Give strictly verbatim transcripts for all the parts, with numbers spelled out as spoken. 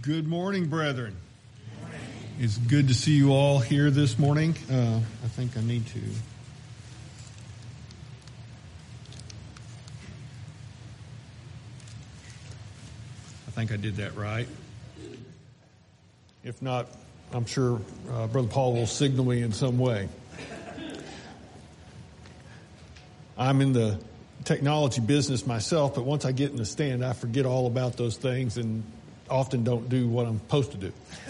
Good morning, brethren. Good morning. It's good to see you all here this morning. Uh, I think I need to... I think I did that right. If not, I'm sure uh, Brother Paul will signal me in some way. I'm in the technology business myself, but once I get in the stand, I forget all about those things and often don't do what I'm supposed to do.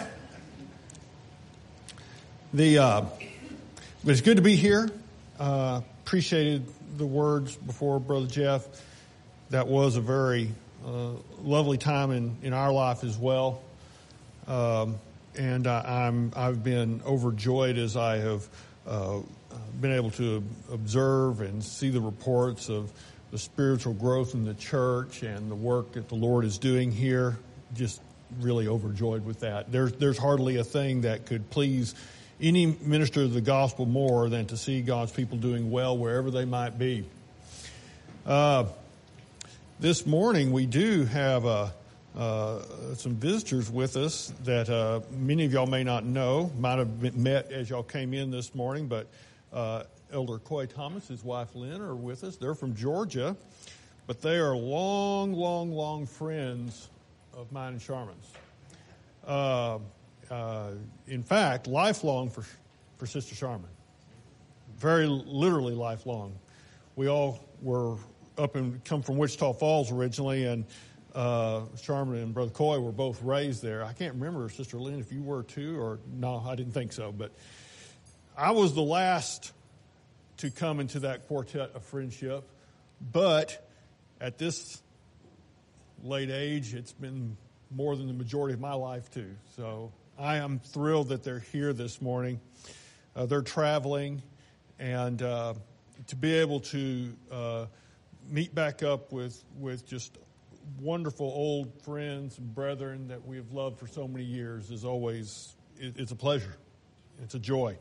The uh, but it's good to be here. Uh, appreciated the words before Brother Jeff. That was a very uh, lovely time in, in our life as well. Um, and I, I'm I've been overjoyed as I have uh, been able to observe and see the reports of the spiritual growth in the church and the work that the Lord is doing here. Just really overjoyed with that. There's there's hardly a thing that could please any minister of the gospel more than to see God's people doing well wherever they might be. Uh, this morning we do have uh, uh, some visitors with us that uh, many of y'all may not know, might have been met as y'all came in this morning, but uh, Elder Coy Thomas, his wife Lynn, are with us. They're from Georgia, but they are long, long, long friends of mine and Charmin's. Uh, uh, in fact, lifelong for for Sister Charmin. Very literally lifelong. We all were up and come from Wichita Falls originally, and uh, Charmin and Brother Coy were both raised there. I can't remember, Sister Lynn, if you were too, or no, I didn't think so. But I was the last to come into that quartet of friendship, but at this late age, it's been more than the majority of my life too. So I am thrilled that they're here this morning. Uh, they're traveling, and uh, to be able to uh, meet back up with, with just wonderful old friends and brethren that we have loved for so many years is always, it, it's a pleasure. It's a joy.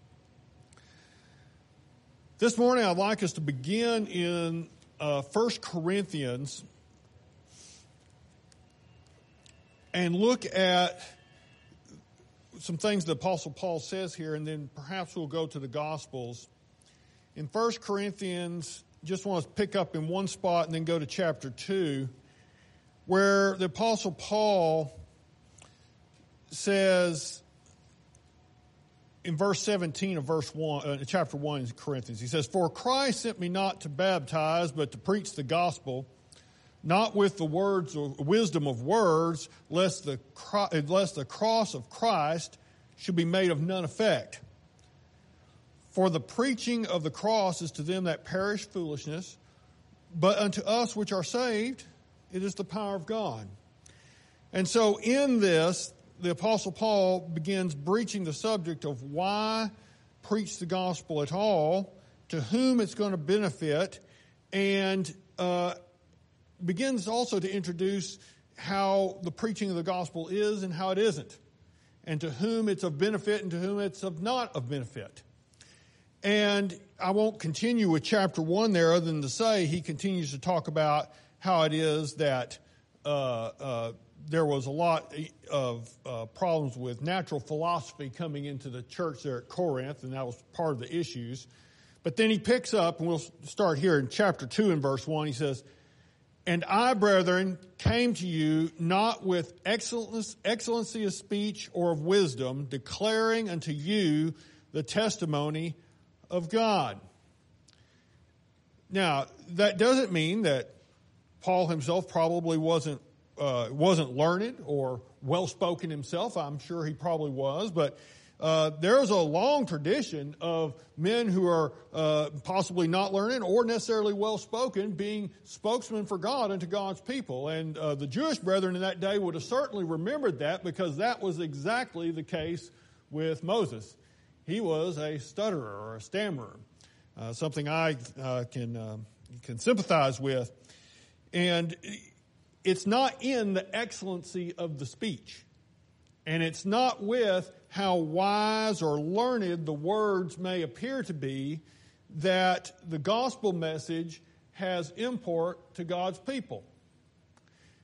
This morning I'd like us to begin in uh, First Corinthians and look at some things the Apostle Paul says here, and then perhaps we'll go to the Gospels. In First Corinthians, just want to pick up in one spot and then go to chapter two, where the Apostle Paul says in verse seventeen of verse one, uh, chapter one in Corinthians, he says, "For Christ sent me not to baptize, but to preach the gospel, not with the words or wisdom of words, lest the lest the cross of Christ should be made of none effect. For the preaching of the cross is to them that perish foolishness, but unto us which are saved, it is the power of God." And so in this, the Apostle Paul begins breaching the subject of why preach the gospel at all, to whom it's going to benefit, and uh begins also to introduce how the preaching of the gospel is and how it isn't, and to whom it's of benefit and to whom it's of not of benefit. And I won't continue with chapter one there other than to say he continues to talk about how it is that uh, uh, there was a lot of uh, problems with natural philosophy coming into the church there at Corinth, and that was part of the issues. But then he picks up, and we'll start here in chapter two in verse one. He says, "And I, brethren, came to you not with excellency of speech or of wisdom, declaring unto you the testimony of God." Now, that doesn't mean that Paul himself probably wasn't uh, wasn't learned or well-spoken himself. I'm sure he probably was, but Uh, there's a long tradition of men who are uh, possibly not learned or necessarily well-spoken being spokesmen for God and to God's people. And uh, the Jewish brethren in that day would have certainly remembered that, because that was exactly the case with Moses. He was a stutterer or a stammerer, uh, something I uh, can uh, can sympathize with. And it's not in the excellency of the speech, and it's not with how wise or learned the words may appear to be that the gospel message has import to God's people.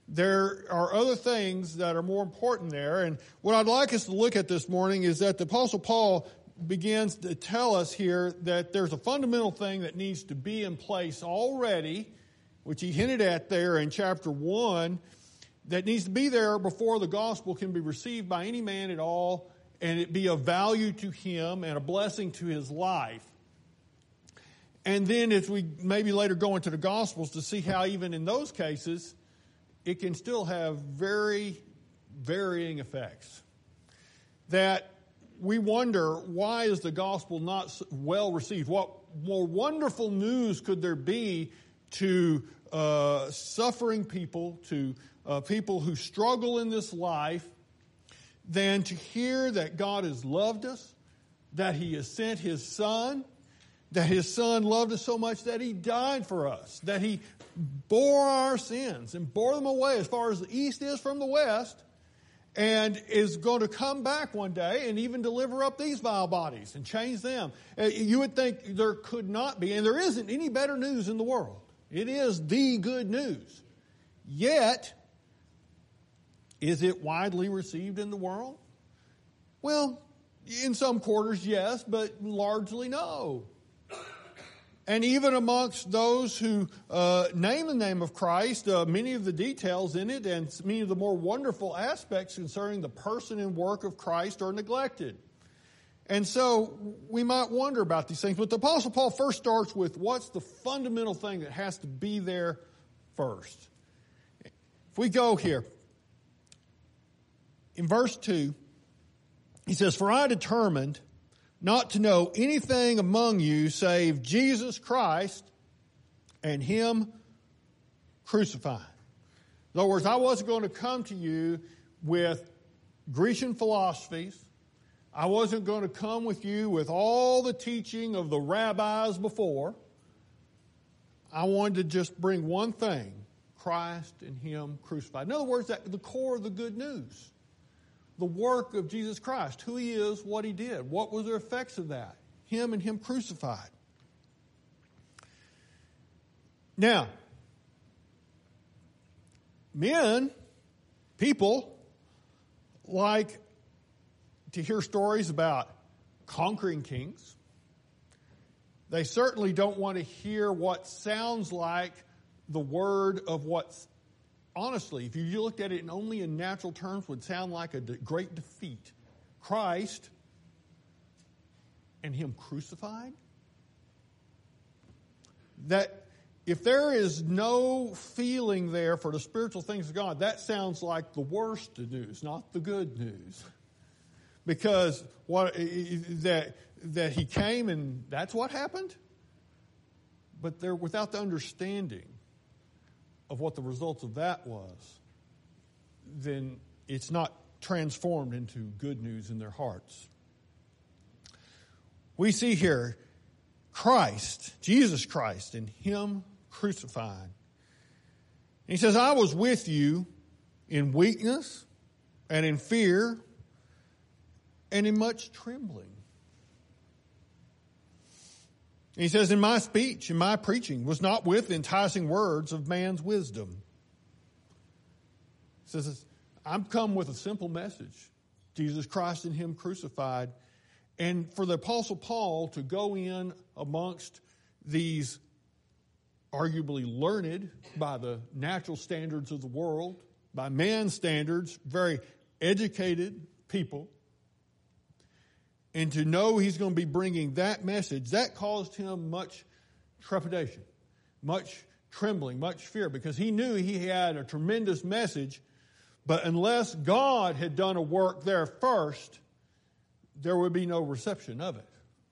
there are other things that are more important there. And what I'd like us to look at this morning is that the Apostle Paul begins to tell us here that there's a fundamental thing that needs to be in place already, which he hinted at there in chapter one, that needs to be there before the gospel can be received by any man at all, and it be of value to him and a blessing to his life. And then as we maybe later go into the Gospels to see how even in those cases, it can still have very varying effects. That we wonder, why is the gospel not well received? What more wonderful news could there be to uh, suffering people, to uh, people who struggle in this life, than to hear that God has loved us, that He has sent His Son, that His Son loved us so much that He died for us, that He bore our sins and bore them away as far as the east is from the west, and is going to come back one day and even deliver up these vile bodies and change them. You would think there could not be, and there isn't any better news in the world. It is the good news. Yet, is it widely received in the world? Well, in some quarters, yes, but largely no. And even amongst those who uh, name the name of Christ, uh, many of the details in it and many of the more wonderful aspects concerning the person and work of Christ are neglected. And so we might wonder about these things. But the Apostle Paul first starts with what's the fundamental thing that has to be there first. If we go here, in verse two, he says, "For I determined not to know anything among you save Jesus Christ and Him crucified." In other words, I wasn't going to come to you with Grecian philosophies. I wasn't going to come with you with all the teaching of the rabbis before. I wanted to just bring one thing, Christ and Him crucified. In other words, that the core of the good news. The work of Jesus Christ, who He is, what He did. What were the effects of that? Him and Him crucified. Now, men, people, like to hear stories about conquering kings. They certainly don't want to hear what sounds like the word of what's honestly, if you looked at it in only in natural terms, would sound like a great defeat. Christ and Him crucified. That if there is no feeling there for the spiritual things of God, that sounds like the worst news, not the good news. Because what that that He came and that's what happened. But they're without the understanding of what the results of that was, then it's not transformed into good news in their hearts. We see here Christ, Jesus Christ, and Him crucified. And He says, "I was with you in weakness and in fear and in much trembling." He says, "In my speech, in my preaching, was not with enticing words of man's wisdom." He says, "I'm come with a simple message, Jesus Christ and Him crucified." And for the Apostle Paul to go in amongst these arguably learned by the natural standards of the world, by man's standards, very educated people, and to know he's going to be bringing that message, that caused him much trepidation, much trembling, much fear, because he knew he had a tremendous message, but unless God had done a work there first, there would be no reception of it.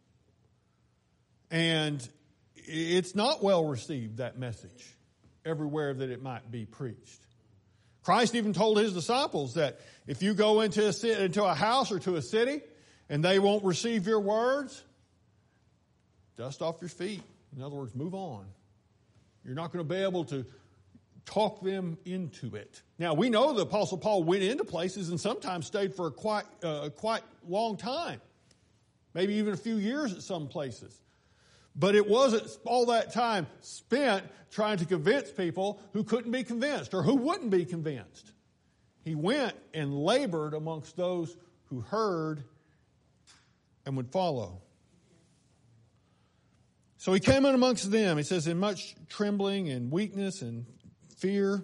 And it's not well received, that message, everywhere that it might be preached. Christ even told His disciples that if you go into a, into a house or to a city, and they won't receive your words, dust off your feet. In other words, move on. You're not going to be able to talk them into it. Now, we know the Apostle Paul went into places and sometimes stayed for a quite, uh, quite long time. Maybe even a few years at some places. But it wasn't all that time spent trying to convince people who couldn't be convinced or who wouldn't be convinced. He went and labored amongst those who heard and would follow. So he came in amongst them, he says, in much trembling and weakness and fear.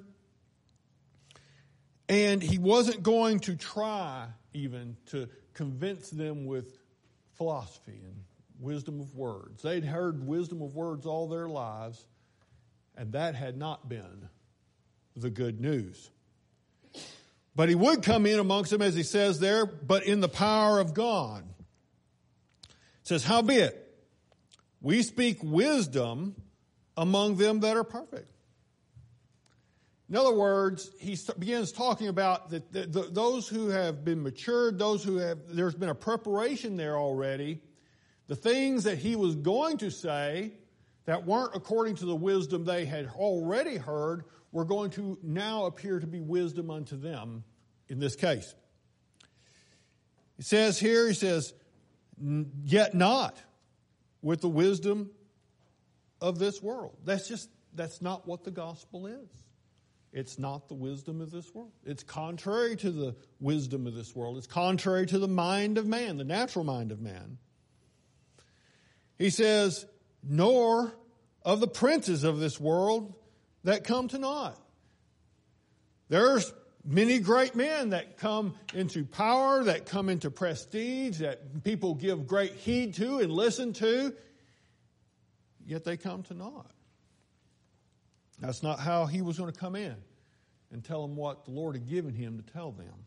And he wasn't going to try even to convince them with philosophy and wisdom of words. They'd heard wisdom of words all their lives, and that had not been the good news. But he would come in amongst them, as he says there, but in the power of God. It says, howbeit, we speak wisdom among them that are perfect. In other words, he begins talking about that the, the, those who have been matured, those who have, there's been a preparation there already. The things that he was going to say that weren't according to the wisdom they had already heard were going to now appear to be wisdom unto them in this case. He says here, he says, yet not with the wisdom of this world. That's just, that's not what the gospel is. It's not the wisdom of this world. It's contrary to the wisdom of this world. It's contrary to the mind of man, the natural mind of man. He says, nor of the princes of this world that come to naught. There's many great men that come into power, that come into prestige, that people give great heed to and listen to, yet they come to naught. That's not how he was going to come in and tell them what the Lord had given him to tell them.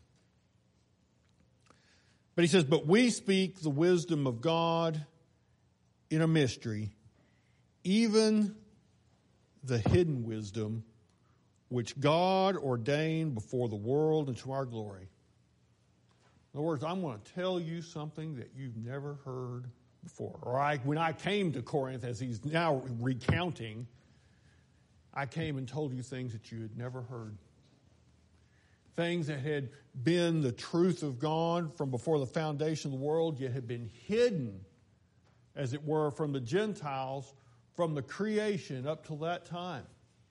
But he says, but we speak the wisdom of God in a mystery, even the hidden wisdom which God ordained before the world and to our glory. In other words, I'm going to tell you something that you've never heard before. Or I, when I came to Corinth, as he's now recounting, I came and told you things that you had never heard. Things that had been the truth of God from before the foundation of the world, yet had been hidden, as it were, from the Gentiles, from the creation up till that time.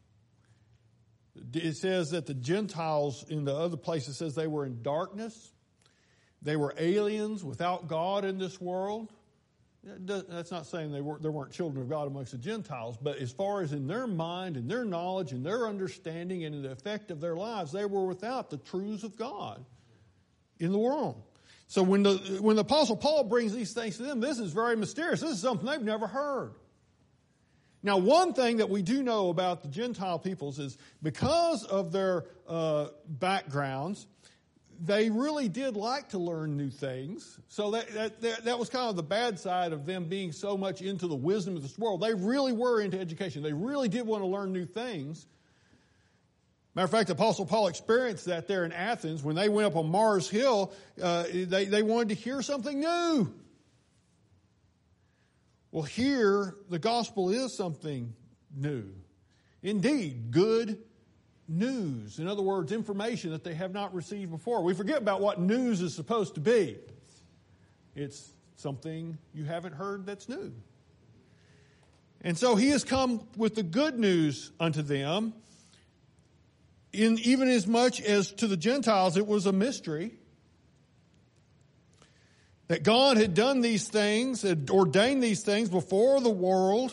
It says that the Gentiles in the other places says they were in darkness. They were aliens without God in this world. That's not saying they weren't, there weren't children of God amongst the Gentiles, but as far as in their mind and their knowledge and their understanding and the effect of their lives, they were without the truths of God in the world. So when the, when the Apostle Paul brings these things to them, this is very mysterious. This is something they've never heard. Now, one thing that we do know about the Gentile peoples is because of their uh, backgrounds, they really did like to learn new things. So that, that, that, that was kind of the bad side of them being so much into the wisdom of this world. They really were into education. They really did want to learn new things. Matter of fact, the Apostle Paul experienced that there in Athens. When they went up on Mars Hill, uh, they, they wanted to hear something new. Well, here, the gospel is something new. Indeed, good news. In other words, information that they have not received before. We forget about what news is supposed to be. It's something you haven't heard that's new. And so he has come with the good news unto them. In even as much as to the Gentiles, it was a mystery. That God had done these things, had ordained these things before the world.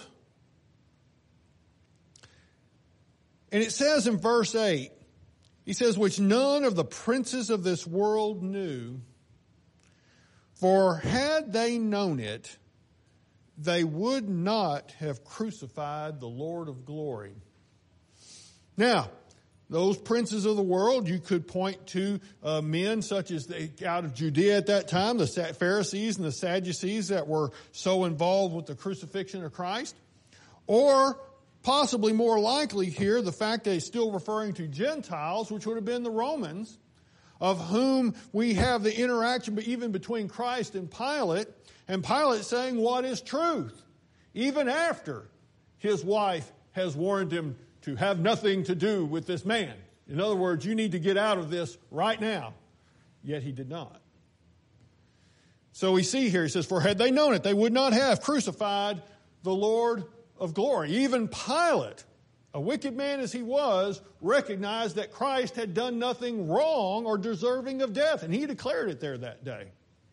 And it says in verse eight, he says, which none of the princes of this world knew, for had they known it, they would not have crucified the Lord of glory. Now, those princes of the world, you could point to uh, men such as they, out of Judea at that time, the Pharisees and the Sadducees that were so involved with the crucifixion of Christ. Or possibly more likely here, the fact that he's still referring to Gentiles, which would have been the Romans, of whom we have the interaction even between Christ and Pilate, and Pilate saying what is truth, even after his wife has warned him to have nothing to do with this man. In other words, you need to get out of this right now. Yet he did not. So we see here, he says, for had they known it, they would not have crucified the Lord of glory. Even Pilate, a wicked man as he was, recognized that Christ had done nothing wrong or deserving of death, and he declared it there that day.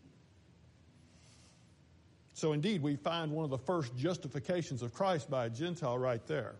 So indeed, we find one of the first justifications of Christ by a Gentile right there.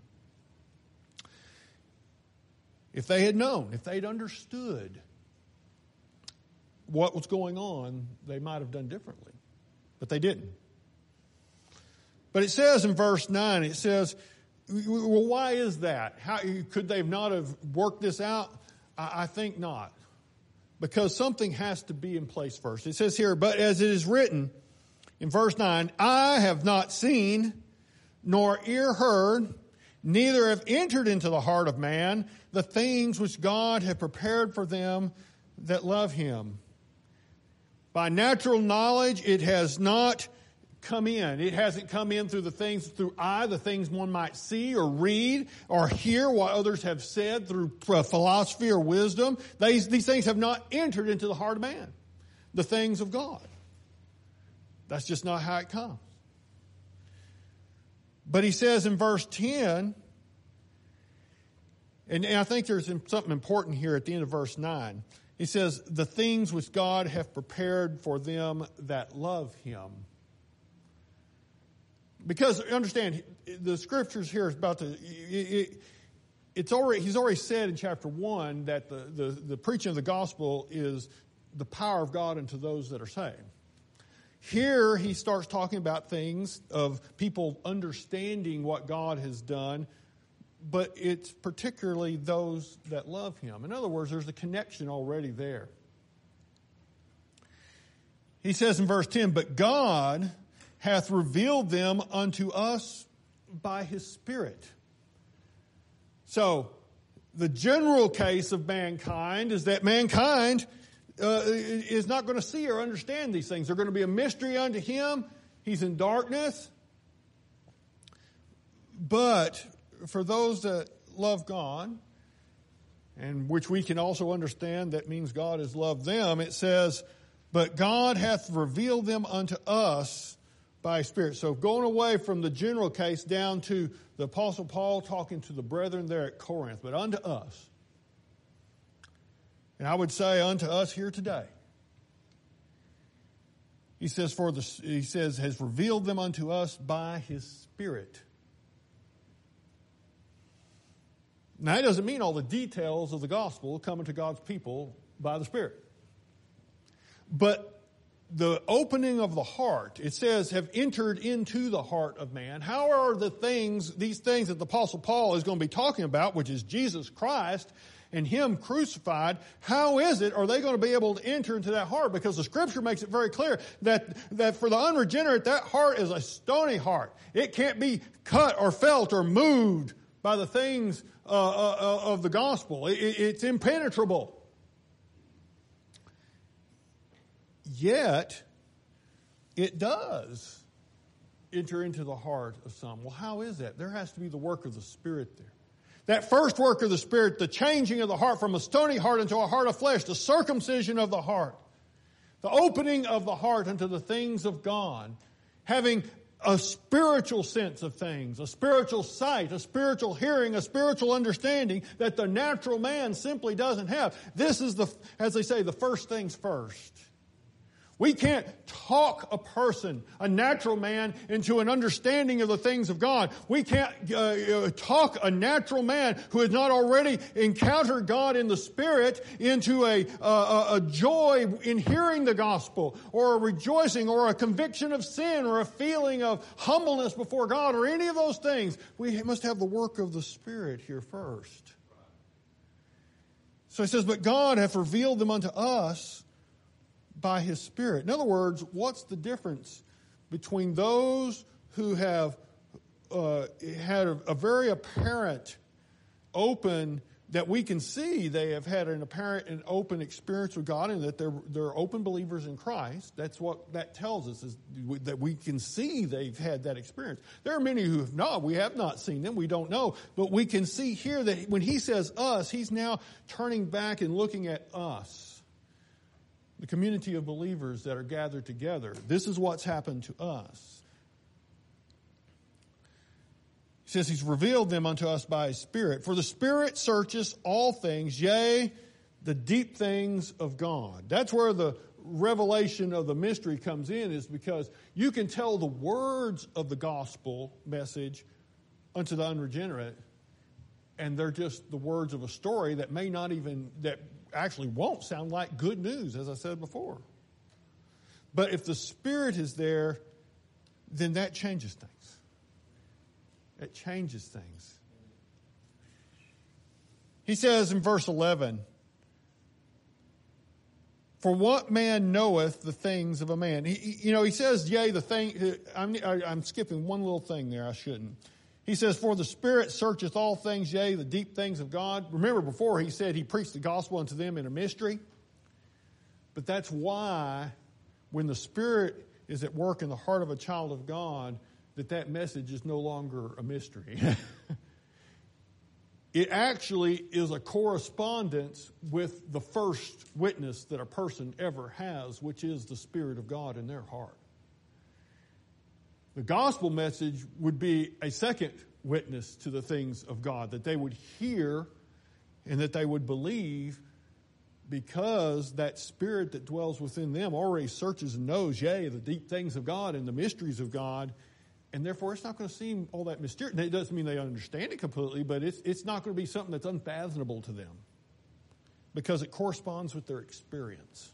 If they had known, if they'd understood what was going on, they might have done differently. But they didn't. But it says in verse nine, it says, well, why is that? How could they not have worked this out? I, I think not. Because something has to be in place first. It says here, but as it is written in verse nine, I have not seen, nor ear heard, neither have entered into the heart of man the things which God had prepared for them that love him. By natural knowledge, it has not come in. It hasn't come in through the things, through eye, the things one might see or read or hear what others have said through philosophy or wisdom. These, these things have not entered into the heart of man. The things of God. That's just not how it comes. But he says in verse ten, and I think there's something important here at the end of verse nine. He says, the things which God hath prepared for them that love him. Because, understand, the scriptures here is about to, it, it's already, he's already said in chapter one that the, the, the preaching of the gospel is the power of God unto those that are saved. Here he starts talking about things of people understanding what God has done, but it's particularly those that love him. In other words, there's a connection already there. He says in verse ten, but God hath revealed them unto us by his Spirit. So, the general case of mankind is that mankind uh, is not going to see or understand these things. They're going to be a mystery unto him. He's in darkness. But for those that love God, and which we can also understand that means God has loved them, it says, but God hath revealed them unto us by Spirit. So going away from the general case down to the Apostle Paul talking to the brethren there at Corinth, but unto us. And I would say unto us here today. He says, for the, he says, has revealed them unto us by his Spirit. Now, that doesn't mean all the details of the gospel coming to God's people by the Spirit. But the opening of the heart, it says, have entered into the heart of man. How are the things, these things that the Apostle Paul is going to be talking about, which is Jesus Christ and him crucified, how is it, are they going to be able to enter into that heart? Because the scripture makes it very clear that, that for the unregenerate, that heart is a stony heart. It can't be cut or felt or moved by the things uh, uh, of the gospel. It, it's impenetrable. Yet, it does enter into the heart of some. Well, how is that? There has to be the work of the Spirit there. That first work of the Spirit, the changing of the heart from a stony heart into a heart of flesh, the circumcision of the heart, the opening of the heart unto the things of God, having a spiritual sense of things, a spiritual sight, a spiritual hearing, a spiritual understanding that the natural man simply doesn't have. This is the, as they say, the first things first. We can't talk a person, a natural man, into an understanding of the things of God. We can't uh, talk a natural man who has not already encountered God in the Spirit into a, uh, a joy in hearing the gospel, or a rejoicing, or a conviction of sin, or a feeling of humbleness before God, or any of those things. We must have the work of the Spirit here first. So he says, but God hath revealed them unto us by his Spirit. In other words, what's the difference between those who have uh, had a, a very apparent, open, that we can see they have had an apparent and open experience with God, and that they're they're open believers in Christ? That's what that tells us, is that we can see they've had that experience. There are many who have not. We have not seen them. We don't know. But we can see here that when he says us, he's now turning back and looking at us. The community of believers that are gathered together. This is what's happened to us. He says he's revealed them unto us by his Spirit. For the Spirit searcheth all things, yea, the deep things of God. That's where the revelation of the mystery comes in, is because you can tell the words of the gospel message unto the unregenerate, and they're just the words of a story that may not even, that actually won't sound like good news, as I said before. But if the Spirit is there, then that changes things. It changes things. He says in verse eleven, for what man knoweth the things of a man? He, you know, he says, yea, the thing, I'm, I'm skipping one little thing there, I shouldn't. He says, for the Spirit searcheth all things, yea, the deep things of God. Remember before he said he preached the gospel unto them in a mystery. But that's why when the Spirit is at work in the heart of a child of God, that that message is no longer a mystery. It actually is a correspondence with the first witness that a person ever has, which is the Spirit of God in their heart. The gospel message would be a second witness to the things of God, that they would hear and that they would believe, because that Spirit that dwells within them already searches and knows, yea, the deep things of God and the mysteries of God. And therefore, it's not going to seem all that mysterious. It doesn't mean they understand it completely, but it's it's not going to be something that's unfathomable to them, because it corresponds with their experience,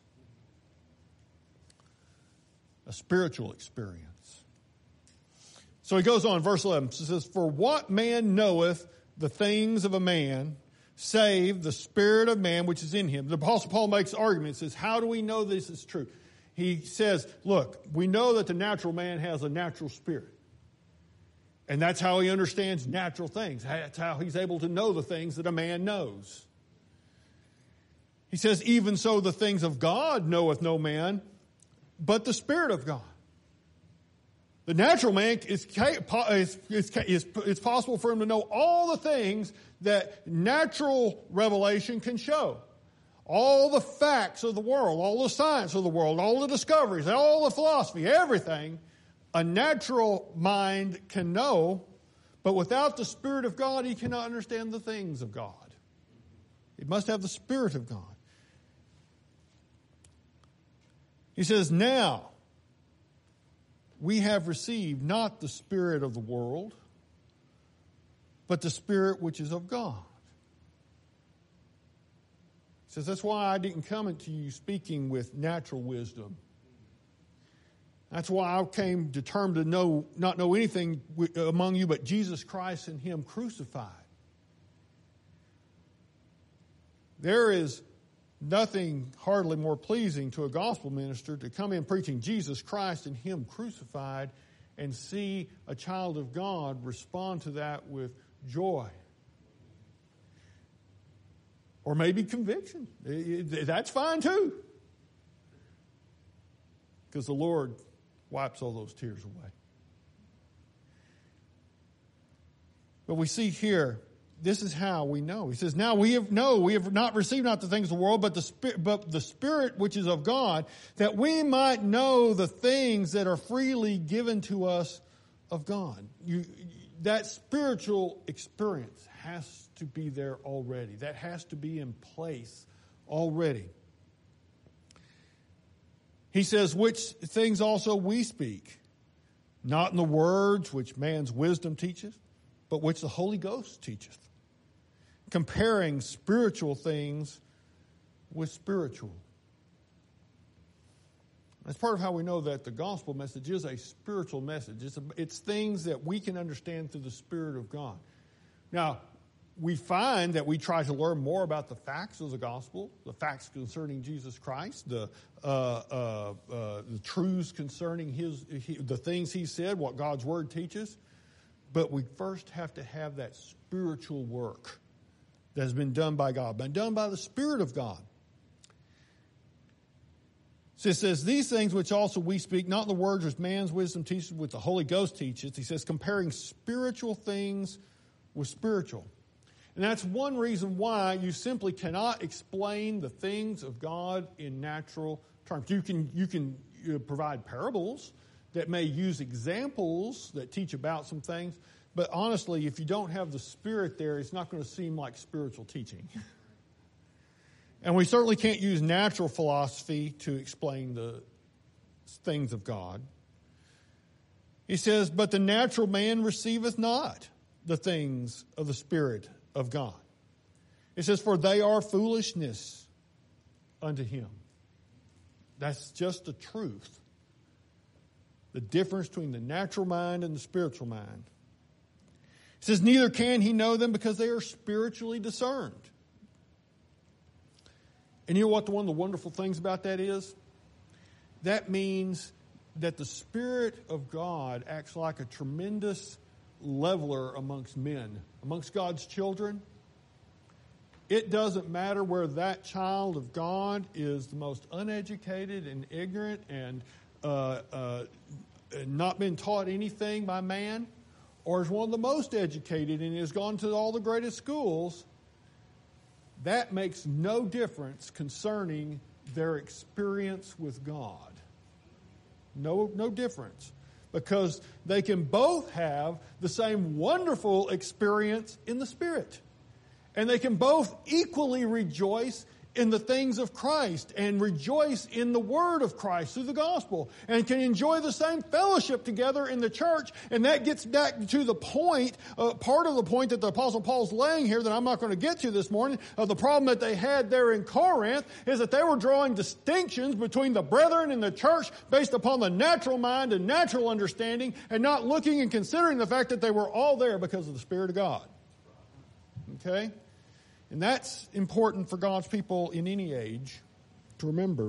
a spiritual experience. So he goes on, verse eleven. It says, for what man knoweth the things of a man, save the spirit of man which is in him? The Apostle Paul makes arguments. Says, how do we know this is true? He says, look, we know that the natural man has a natural spirit. And that's how he understands natural things. That's how he's able to know the things that a man knows. He says, even so the things of God knoweth no man, but the Spirit of God. The natural man, is, is, is, is, it's possible for him to know all the things that natural revelation can show. All the facts of the world, all the science of the world, all the discoveries, all the philosophy, everything a natural mind can know, but without the Spirit of God, he cannot understand the things of God. He must have the Spirit of God. He says, now we have received not the spirit of the world, but the Spirit which is of God. He says, that's why I didn't come into you speaking with natural wisdom. That's why I came determined to know, not know anything among you but Jesus Christ and Him crucified. There is nothing hardly more pleasing to a gospel minister to come in preaching Jesus Christ and Him crucified and see a child of God respond to that with joy. Or maybe conviction. That's fine too. Because the Lord wipes all those tears away. But we see here, this is how we know. He says, now we have know we have not received not the things of the world, but the Spirit, but the Spirit which is of God, that we might know the things that are freely given to us of God. You, that spiritual experience has to be there already. That has to be in place already. He says, which things also we speak, not in the words which man's wisdom teacheth, but which the Holy Ghost teacheth, comparing spiritual things with spiritual. That's part of how we know that the gospel message is a spiritual message. It's, a, it's things that we can understand through the Spirit of God. Now, we find that we try to learn more about the facts of the gospel, the facts concerning Jesus Christ, the uh, uh, uh, the truths concerning his, he, the things He said, what God's Word teaches. But we first have to have that spiritual work that has been done by God, been done by the Spirit of God. So it says, these things which also we speak, not in the words which man's wisdom teaches, which the Holy Ghost teaches. He says, comparing spiritual things with spiritual. And that's one reason why you simply cannot explain the things of God in natural terms. You can, you can you know, provide parables that may use examples that teach about some things, But honestly, if you don't have the Spirit there, it's not going to seem like spiritual teaching. And we certainly can't use natural philosophy to explain the things of God. He says, but the natural man receiveth not the things of the Spirit of God. It says, for they are foolishness unto him. That's just the truth. The difference between the natural mind and the spiritual mind. It says, neither can he know them because they are spiritually discerned. And you know what the, one of the wonderful things about that is? That means that the Spirit of God acts like a tremendous leveler amongst men, amongst God's children. It doesn't matter where that child of God is the most uneducated and ignorant and uh, uh, not been taught anything by man, or is one of the most educated and has gone to all the greatest schools. That makes no difference concerning their experience with God. No, no difference. Because they can both have the same wonderful experience in the Spirit. And they can both equally rejoice in the things of Christ and rejoice in the Word of Christ through the gospel and can enjoy the same fellowship together in the church. And that gets back to the point, uh, part of the point that the Apostle Paul's laying here that I'm not going to get to this morning, of the problem that they had there in Corinth is that they were drawing distinctions between the brethren in the church based upon the natural mind and natural understanding and not looking and considering the fact that they were all there because of the Spirit of God. Okay? And that's important for God's people in any age to remember.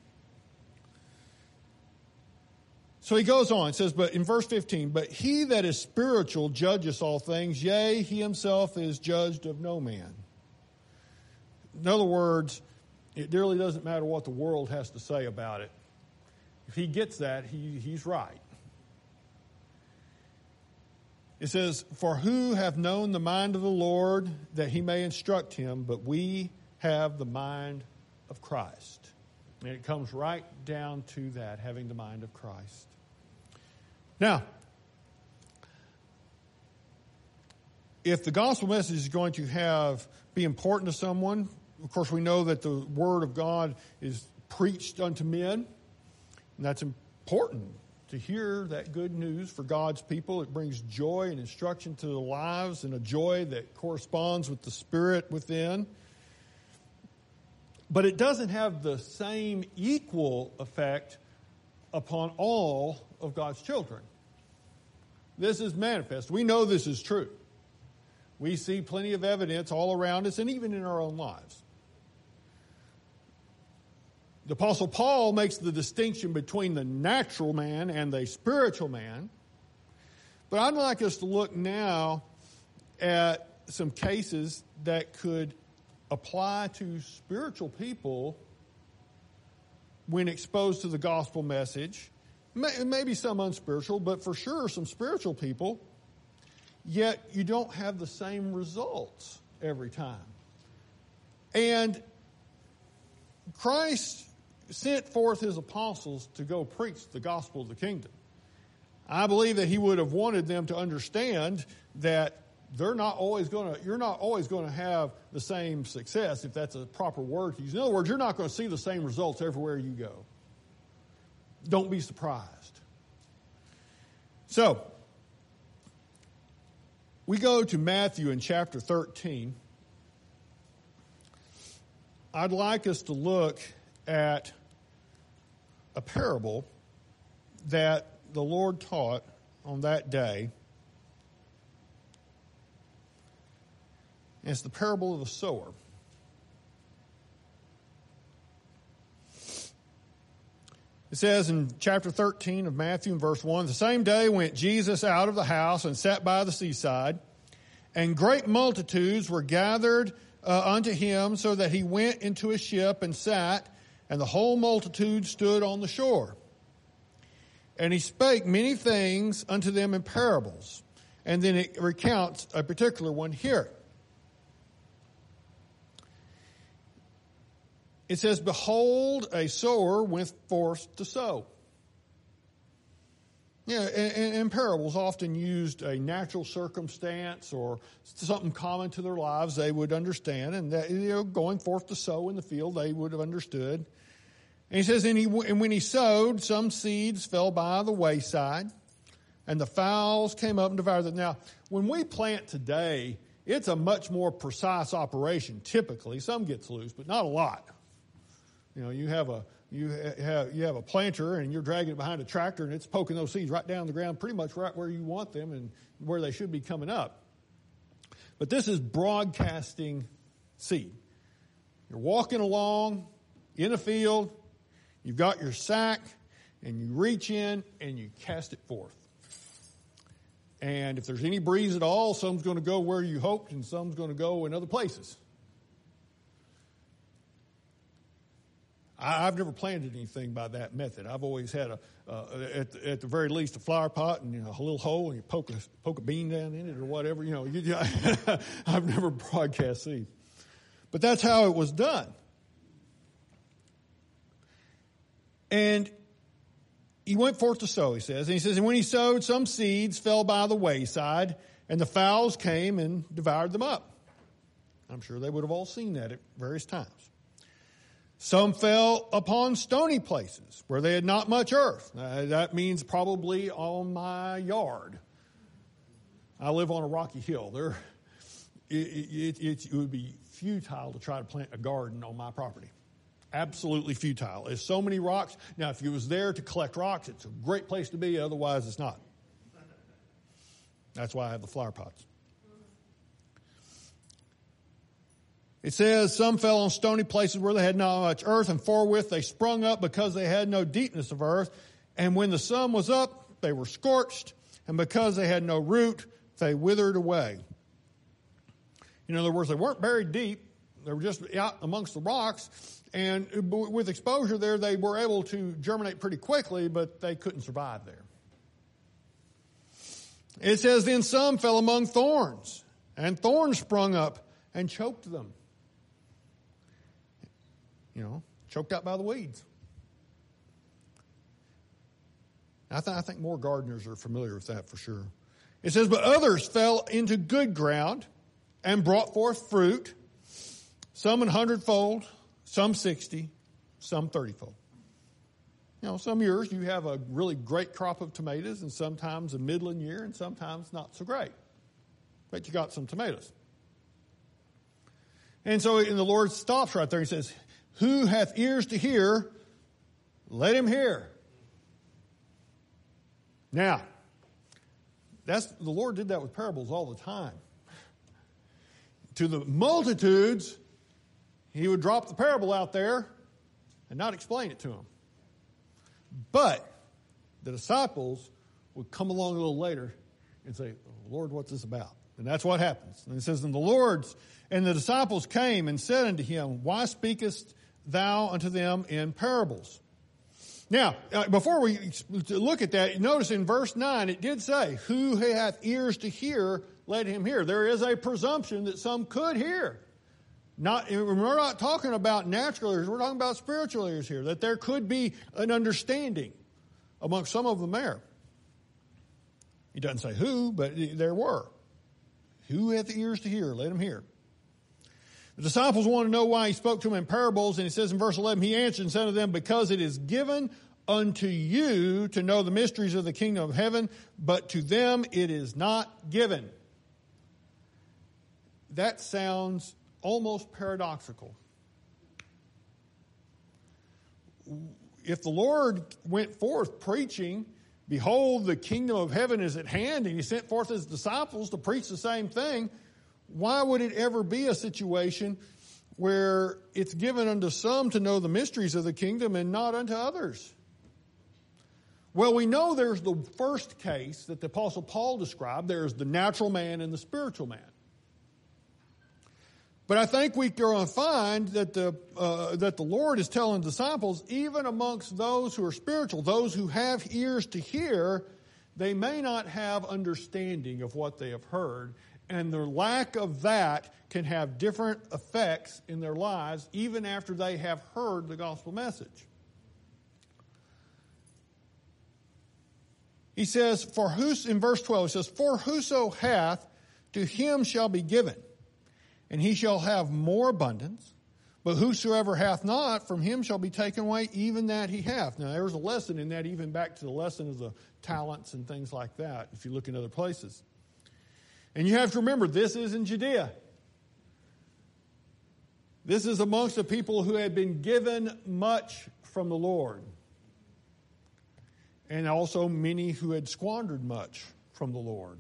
So he goes on, it says, but in verse fifteen, but he that is spiritual judgeth all things, yea, he himself is judged of no man. In other words, it really doesn't matter what the world has to say about it. If he gets that, he, he's right. It says, for who have known the mind of the Lord that he may instruct him, but we have the mind of Christ. And it comes right down to that, having the mind of Christ. Now, if the gospel message is going to have be important to someone, of course we know that the word of God is preached unto men, and that's important. To hear that good news for God's people, it brings joy and instruction to their lives and a joy that corresponds with the Spirit within. But it doesn't have the same equal effect upon all of God's children. This is manifest. We know this is true. We see plenty of evidence all around us and even in our own lives. The Apostle Paul makes the distinction between the natural man and the spiritual man. But I'd like us to look now at some cases that could apply to spiritual people when exposed to the gospel message. Maybe some unspiritual, but for sure some spiritual people. Yet you don't have the same results every time. And Christ sent forth his apostles to go preach the gospel of the kingdom. I believe that he would have wanted them to understand that they're not always going to, you're not always going to have the same success, if that's a proper word to use. In other words, you're not going to see the same results everywhere you go. Don't be surprised. So, we go to Matthew in chapter thirteen. I'd like us to look at a parable that the Lord taught on that day. And it's the parable of the sower. It says in chapter thirteen of Matthew, in verse one, the same day went Jesus out of the house and sat by the seaside, and great multitudes were gathered uh, unto him, so that he went into a ship and sat, and the whole multitude stood on the shore. And he spake many things unto them in parables. And then it recounts a particular one here. It says, behold, a sower went forth to sow. Yeah, and, and parables often used a natural circumstance or something common to their lives they would understand, and that, you know, going forth to sow in the field they would have understood. And he says, and, he, and when he sowed, some seeds fell by the wayside, and the fowls came up and devoured them. Now, when we plant today, it's a much more precise operation. Typically, some gets loose, but not a lot. You know, you have a you have you have a planter and you're dragging it behind a tractor and it's poking those seeds right down the ground, pretty much right where you want them and where they should be coming up. But this is broadcasting seed. You're walking along in a field, you've got your sack, and you reach in and you cast it forth. And if there's any breeze at all, some's going to go where you hoped and some's going to go in other places. I've never planted anything by that method. I've always had a, uh, at, at the very least, a flower pot and, you know, a little hole and you poke a, poke a bean down in it or whatever. You know, you, I've never broadcast seed. But that's how it was done. And he went forth to sow, he says. And he says, and when he sowed, some seeds fell by the wayside, and the fowls came and devoured them up. I'm sure they would have all seen that at various times. Some fell upon stony places where they had not much earth. Uh, that means probably on my yard. I live on a rocky hill. There, it, it, it, it would be futile to try to plant a garden on my property. Absolutely futile. There's so many rocks. Now, if you was there to collect rocks, it's a great place to be. Otherwise, it's not. That's why I have the flower pots. It says, some fell on stony places where they had not much earth, and forthwith they sprung up because they had no deepness of earth. And when the sun was up, they were scorched, and because they had no root, they withered away. In other words, they weren't buried deep. They were just out amongst the rocks, and with exposure there, they were able to germinate pretty quickly, but they couldn't survive there. It says, then some fell among thorns, and thorns sprung up and choked them. You know, choked out by the weeds. I, th- I think more gardeners are familiar with that for sure. It says, but others fell into good ground and brought forth fruit, some an hundredfold, some sixty, some thirtyfold. You know, some years you have a really great crop of tomatoes, and sometimes a middling year, and sometimes not so great. But you got some tomatoes. And so and the Lord stops right there. He says, who hath ears to hear, let him hear. Now, that's the Lord did that with parables all the time. To the multitudes, he would drop the parable out there and not explain it to them. But the disciples would come along a little later and say, Lord, what's this about? And that's what happens. And it says, and the Lord's and the disciples came and said unto him, why speakest thou unto them in parables? Now, uh, before we look at that, notice in verse nine, it did say, who hath ears to hear, let him hear. There is a presumption that some could hear. Not, we're not talking about natural ears, we're talking about spiritual ears here, that there could be an understanding among some of them there. He doesn't say who, but there were. Who hath ears to hear, let him hear. The disciples want to know why he spoke to them in parables, and he says in verse eleven, he answered and said to them, because it is given unto you to know the mysteries of the kingdom of heaven, but to them it is not given. That sounds almost paradoxical. If the Lord went forth preaching, behold, the kingdom of heaven is at hand, and he sent forth his disciples to preach the same thing, why would it ever be a situation where it's given unto some to know the mysteries of the kingdom and not unto others? Well, we know there's the first case that the Apostle Paul described. There's the natural man and the spiritual man. But I think we can find that the uh, that the Lord is telling disciples, even amongst those who are spiritual, those who have ears to hear, they may not have understanding of what they have heard. And their lack of that can have different effects in their lives, even after they have heard the gospel message. He says, for whos, in verse twelve, he says, for whoso hath, to him shall be given, and he shall have more abundance. But whosoever hath not, from him shall be taken away even that he hath. Now, there's a lesson in that, even back to the lesson of the talents and things like that, if you look in other places. And you have to remember, this is in Judea. This is amongst the people who had been given much from the Lord. And also many who had squandered much from the Lord.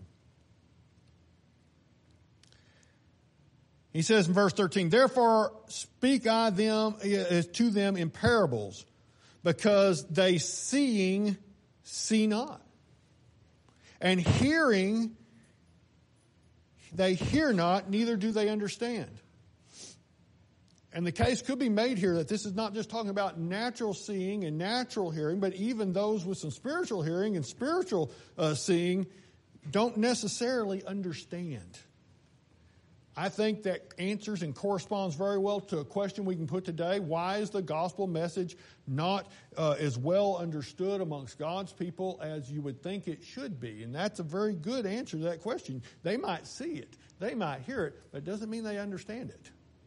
He says in verse thirteen, therefore speak I them to them in parables, because they seeing see not, and hearing they hear not, neither do they understand. And the case could be made here that this is not just talking about natural seeing and natural hearing, but even those with some spiritual hearing and spiritual uh, seeing don't necessarily understand. I think that answers and corresponds very well to a question we can put today. Why is the gospel message not uh, as well understood amongst God's people as you would think it should be? And that's a very good answer to that question. They might see it, they might hear it, but it doesn't mean they understand it.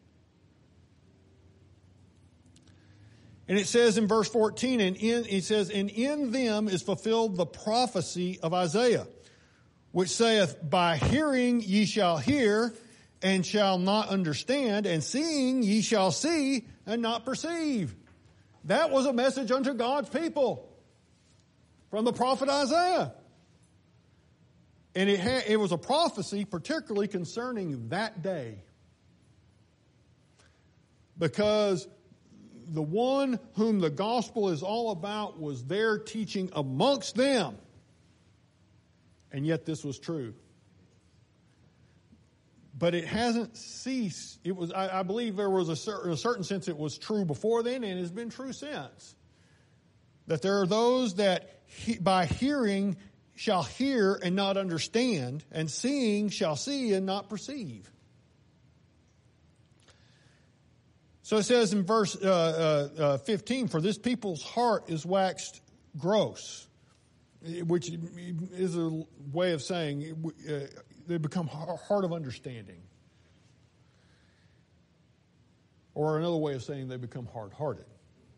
And it says in verse fourteen, and in, it says, and in them is fulfilled the prophecy of Isaiah, which saith, by hearing ye shall hear, and shall not understand, and seeing ye shall see, and not perceive. That was a message unto God's people from the prophet Isaiah. And it, ha- it was a prophecy particularly concerning that day. Because the one whom the gospel is all about was there teaching amongst them. And yet this was true. But it hasn't ceased. It was, I, I believe there was a certain, a certain sense it was true before then, and has been true since. That there are those that he, by hearing shall hear and not understand, and seeing shall see and not perceive. So it says in verse uh, uh, uh, fifteen, for this people's heart is waxed gross, which is a way of saying uh, they become hard of understanding. Or another way of saying they become hard-hearted.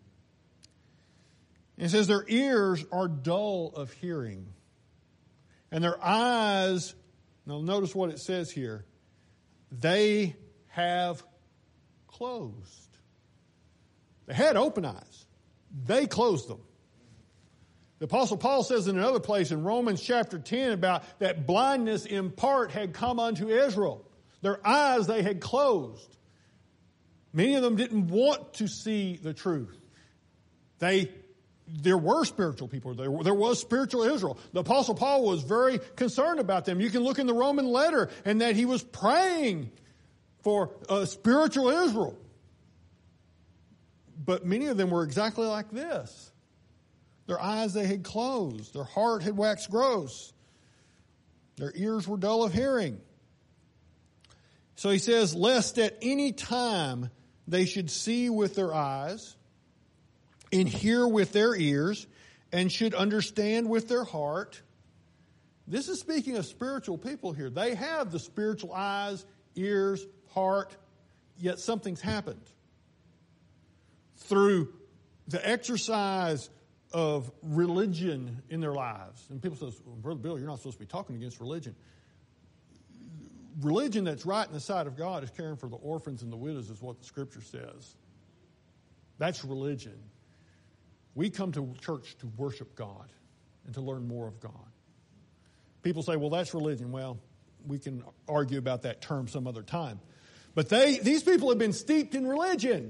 It says their ears are dull of hearing, and their eyes, now notice what it says here, they have closed. They had open eyes. They closed them. The Apostle Paul says in another place in Romans chapter ten about that blindness in part had come unto Israel. Their eyes they had closed. Many of them didn't want to see the truth. They, there were spiritual people. There, there was spiritual Israel. The Apostle Paul was very concerned about them. You can look in the Roman letter and that he was praying for uh, spiritual Israel. But many of them were exactly like this. Their eyes they had closed. Their heart had waxed gross. Their ears were dull of hearing. So he says, lest at any time they should see with their eyes, and hear with their ears, and should understand with their heart. This is speaking of spiritual people here. They have the spiritual eyes, ears, heart, yet something's happened. Through the exercise of religion in their lives. And people say, well, Brother Bill, you're not supposed to be talking against religion. Religion that's right in the sight of God is caring for the orphans and the widows is what the Scripture says. That's religion. We come to church to worship God and to learn more of God. People say, well, that's religion. Well, we can argue about that term some other time. But they, these people have been steeped in religion.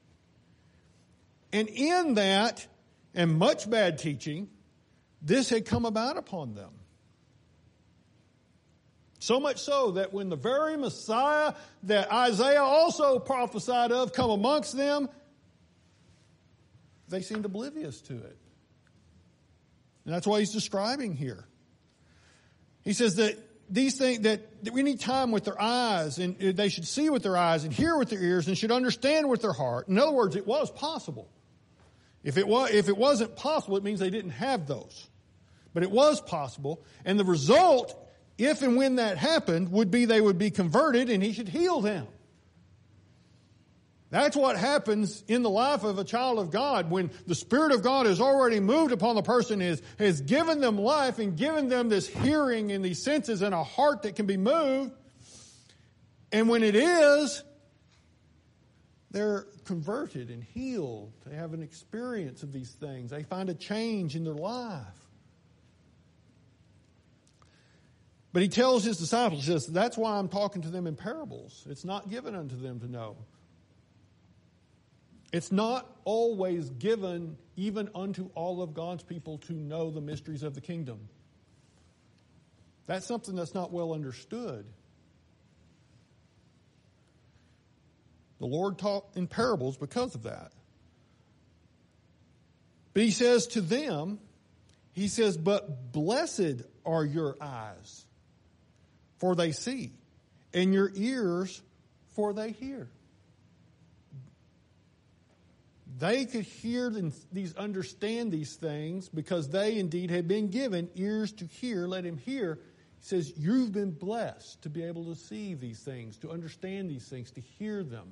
And in that, and much bad teaching, this had come about upon them. So much so that when the very Messiah that Isaiah also prophesied of come amongst them, they seemed oblivious to it. And that's what he's describing here. He says that these things, that any time with their eyes, and they should see with their eyes and hear with their ears and should understand with their heart. In other words, it was possible. If it was, if it wasn't possible, it means they didn't have those. But it was possible. And the result, if and when that happened, would be they would be converted and he should heal them. That's what happens in the life of a child of God when the Spirit of God has already moved upon the person, has, has given them life and given them this hearing and these senses and a heart that can be moved. And when it is, they're converted and healed. They have an experience of these things. They find a change in their life. But he tells his disciples, he says, that's why I'm talking to them in parables. It's not given unto them to know. It's not always given even unto all of God's people to know the mysteries of the kingdom. That's something that's not well understood. The Lord taught in parables because of that. But he says to them, he says, but blessed are your eyes, for they see, and your ears, for they hear. They could hear these, understand these things because they indeed had been given ears to hear. Let him hear. He says, you've been blessed to be able to see these things, to understand these things, to hear them.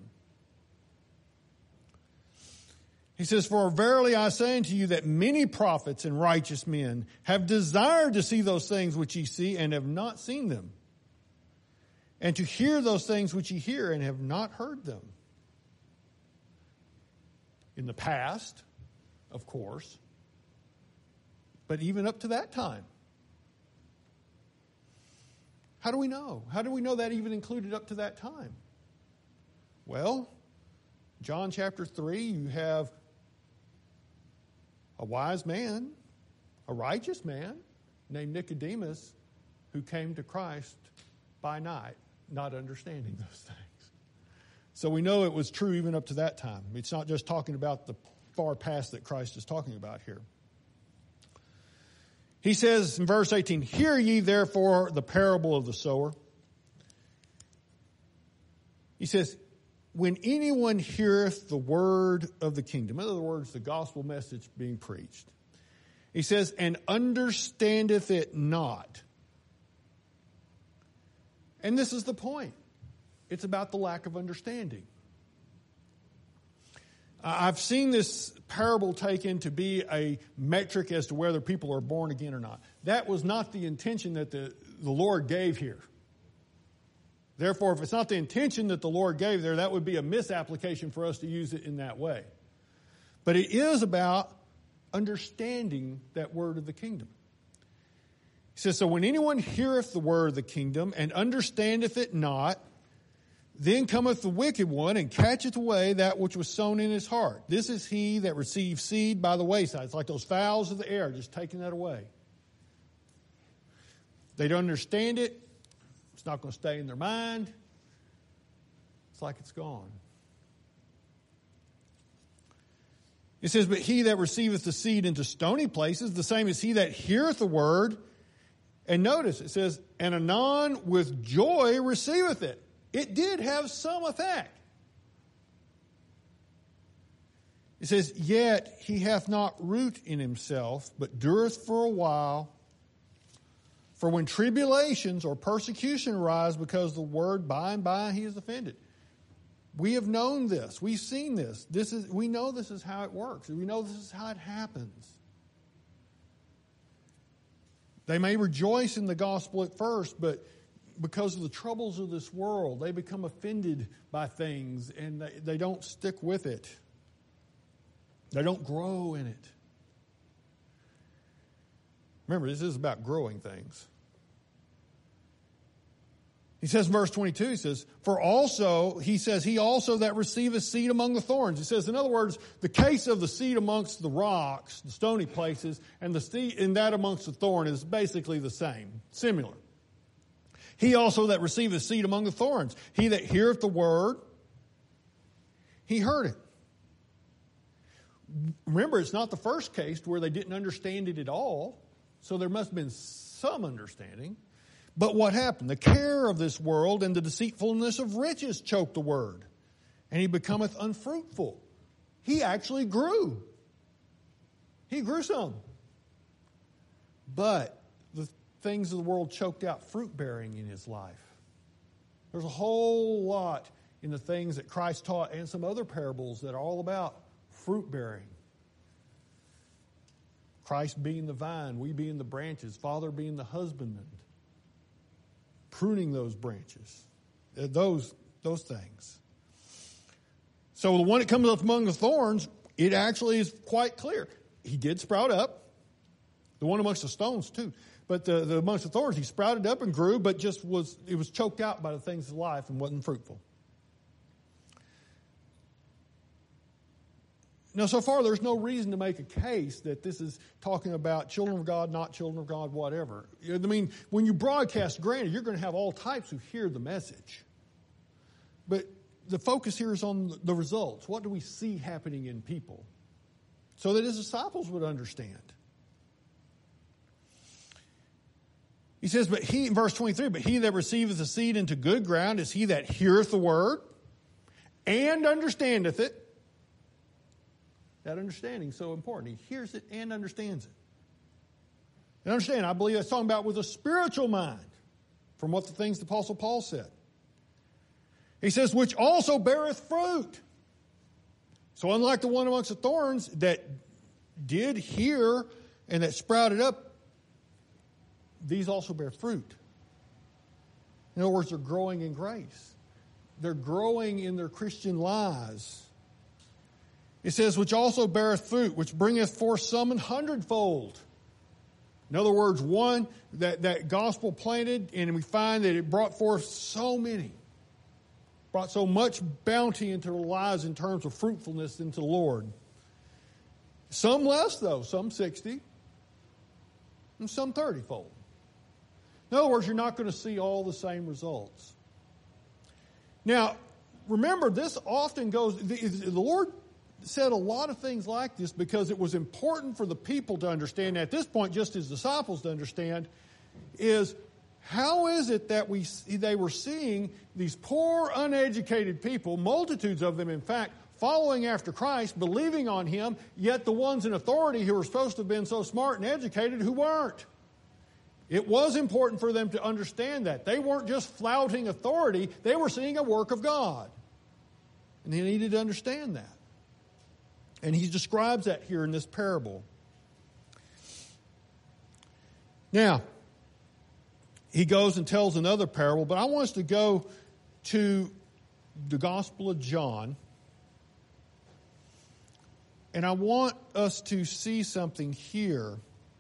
He says, for verily I say unto you that many prophets and righteous men have desired to see those things which ye see and have not seen them, and to hear those things which ye hear and have not heard them. In the past, of course, but even up to that time. How do we know? How do we know that even included up to that time? Well, John chapter three, you have a wise man, a righteous man named Nicodemus who came to Christ by night, not understanding those things. So we know it was true even up to that time. It's not just talking about the far past that Christ is talking about here. He says in verse eighteen, hear ye therefore the parable of the sower. He says, when anyone heareth the word of the kingdom, in other words, the gospel message being preached, he says, and understandeth it not. And this is the point. It's about the lack of understanding. I've seen this parable taken to be a metric as to whether people are born again or not. That was not the intention that the, the Lord gave here. Therefore, if it's not the intention that the Lord gave there, that would be a misapplication for us to use it in that way. But it is about understanding that word of the kingdom. He says, so when anyone heareth the word of the kingdom and understandeth it not, then cometh the wicked one and catcheth away that which was sown in his heart. This is he that receives seed by the wayside. It's like those fowls of the air, just taking that away. They don't understand it. It's not going to stay in their mind. It's like it's gone. It says, but he that receiveth the seed into stony places, the same as he that heareth the word. And notice, it says, and anon with joy receiveth it. It did have some effect. It says, yet he hath not root in himself, but dureth for a while. For when tribulations or persecution arise because the word, by and by he is offended. We have known this. We've seen this. This is, we know this is how it works. We know this is how it happens. They may rejoice in the gospel at first, but because of the troubles of this world, they become offended by things and they, they don't stick with it. They don't grow in it. Remember, this is about growing things. He says in verse twenty-two, he says, for also, he says, he also that receiveth seed among the thorns. He says, in other words, the case of the seed amongst the rocks, the stony places, and the seed in that amongst the thorn is basically the same, similar. He also that receiveth seed among the thorns, he that heareth the word, he heard it. Remember, it's not the first case where they didn't understand it at all, so there must have been some understanding. But what happened? The care of this world and the deceitfulness of riches choked the word, and he becometh unfruitful. He actually grew. He grew some. But the things of the world choked out fruit bearing in his life. There's a whole lot in the things that Christ taught and some other parables that are all about fruit bearing. Christ being the vine, we being the branches, Father being the husbandman, pruning those branches, those, those things. So the one that comes up among the thorns, it actually is quite clear. He did sprout up. The one amongst the stones too. But the, the amongst the thorns, he sprouted up and grew, but just was, it was choked out by the things of life and wasn't fruitful. Now, so far, there's no reason to make a case that this is talking about children of God, not children of God, whatever. I mean, when you broadcast, granted, you're going to have all types who hear the message. But the focus here is on the results. What do we see happening in people? So that his disciples would understand. He says, but he, in verse twenty-three, but he that receiveth the seed into good ground is he that heareth the word and understandeth it. That understanding is so important. He hears it and understands it. And understand, I believe that's talking about with a spiritual mind from what the things the Apostle Paul said. He says, which also beareth fruit. So unlike the one amongst the thorns that did hear and that sprouted up, these also bear fruit. In other words, they're growing in grace. They're growing in their Christian lives. It says, which also beareth fruit, which bringeth forth some an hundredfold. In other words, one, that, that gospel planted, and we find that it brought forth so many. Brought so much bounty into their lives in terms of fruitfulness into the Lord. Some less, though. Some sixty. And some thirty-fold. In other words, you're not going to see all the same results. Now, remember, this often goes, the, the Lord said a lot of things like this because it was important for the people to understand, at this point, just his disciples to understand, is how is it that we they were seeing these poor, uneducated people, multitudes of them, in fact, following after Christ, believing on him, yet the ones in authority who were supposed to have been so smart and educated who weren't. It was important for them to understand that. They weren't just flouting authority, they were seeing a work of God. And they needed to understand that. And he describes that here in this parable. Now, he goes and tells another parable, but I want us to go to the Gospel of John. And I want us to see something here.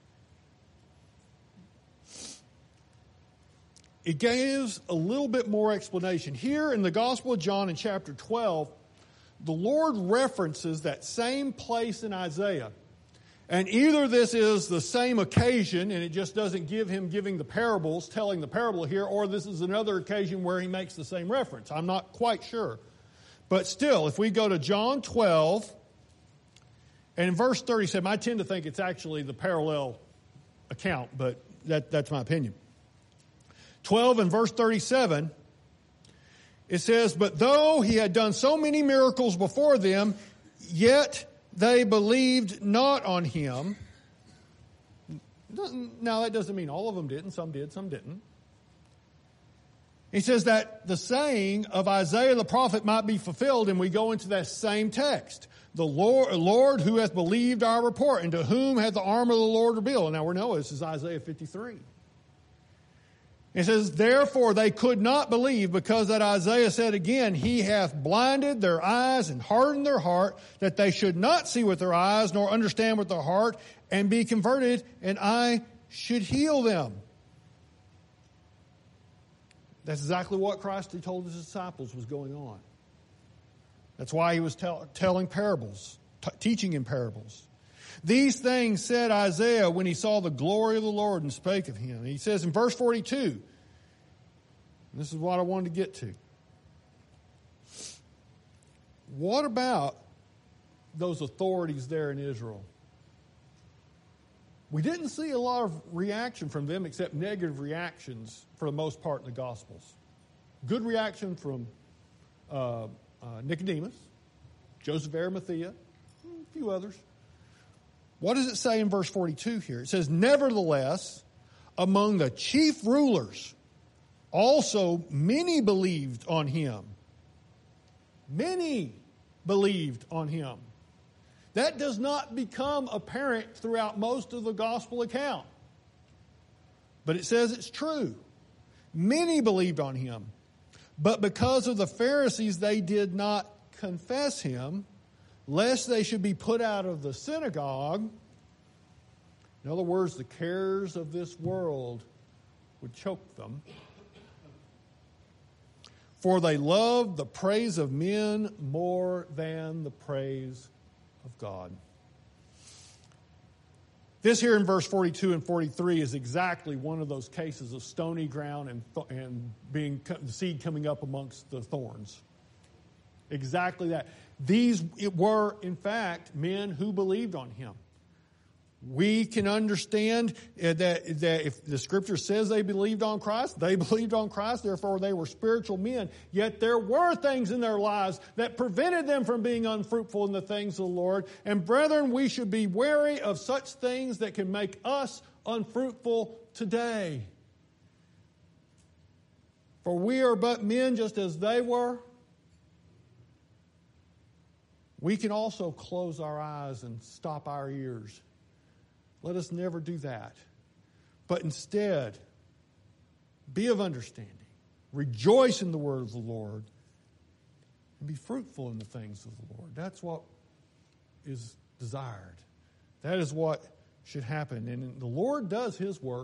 It gives a little bit more explanation. Here in the Gospel of John in chapter twelve, the Lord references that same place in Isaiah. And either this is the same occasion and it just doesn't give him giving the parables, telling the parable here, or this is another occasion where he makes the same reference. I'm not quite sure. But still, if we go to John twelve, and in verse thirty-seven, I tend to think it's actually the parallel account, but that, that's my opinion. twelve and verse thirty-seven, it says, but though he had done so many miracles before them, yet they believed not on him. Now that doesn't mean all of them didn't. Some did, some didn't. He says that the saying of Isaiah the prophet might be fulfilled, and we go into that same text. The Lord, Lord who hath believed our report, and to whom hath the arm of the Lord revealed. Now we know this is Isaiah fifty-three. It says, therefore they could not believe, because that Isaiah said again, he hath blinded their eyes and hardened their heart, that they should not see with their eyes, nor understand with their heart, and be converted, and I should heal them. That's exactly what Christ had told his disciples was going on. That's why he was tell, telling parables, t- teaching in parables. These things said Isaiah when he saw the glory of the Lord and spake of him. He says in verse forty-two, this is what I wanted to get to. What about those authorities there in Israel? We didn't see a lot of reaction from them except negative reactions for the most part in the Gospels. Good reaction from uh, uh, Nicodemus, Joseph of Arimathea, a few others. What does it say in verse forty-two here? It says, nevertheless, among the chief rulers, also many believed on him. Many believed on him. That does not become apparent throughout most of the gospel account. But it says it's true. Many believed on him. But because of the Pharisees, they did not confess him, lest they should be put out of the synagogue. In other words, the cares of this world would choke them. For they loved the praise of men more than the praise of God. This here in verse forty-two and forty-three is exactly one of those cases of stony ground and th- and being the seed coming up amongst the thorns. Exactly that. These it were, in fact, men who believed on him. We can understand that, that if the Scripture says they believed on Christ, they believed on Christ, therefore they were spiritual men. Yet there were things in their lives that prevented them from being unfruitful in the things of the Lord. And brethren, we should be wary of such things that can make us unfruitful today. For we are but men just as they were. We can also close our eyes and stop our ears. Let us never do that. But instead, be of understanding. Rejoice in the word of the Lord. And be fruitful in the things of the Lord. That's what is desired. That is what should happen. And the Lord does his work.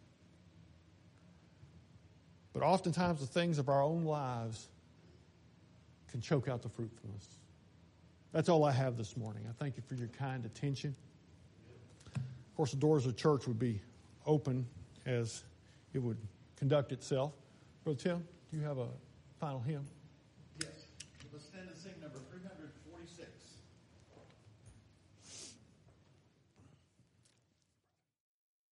But oftentimes the things of our own lives can choke out the fruitfulness. That's all I have this morning. I thank you for your kind attention. Of course, the doors of the church would be open as it would conduct itself. Brother Tim, do you have a final hymn? Yes. Let's stand and sing number three forty-six.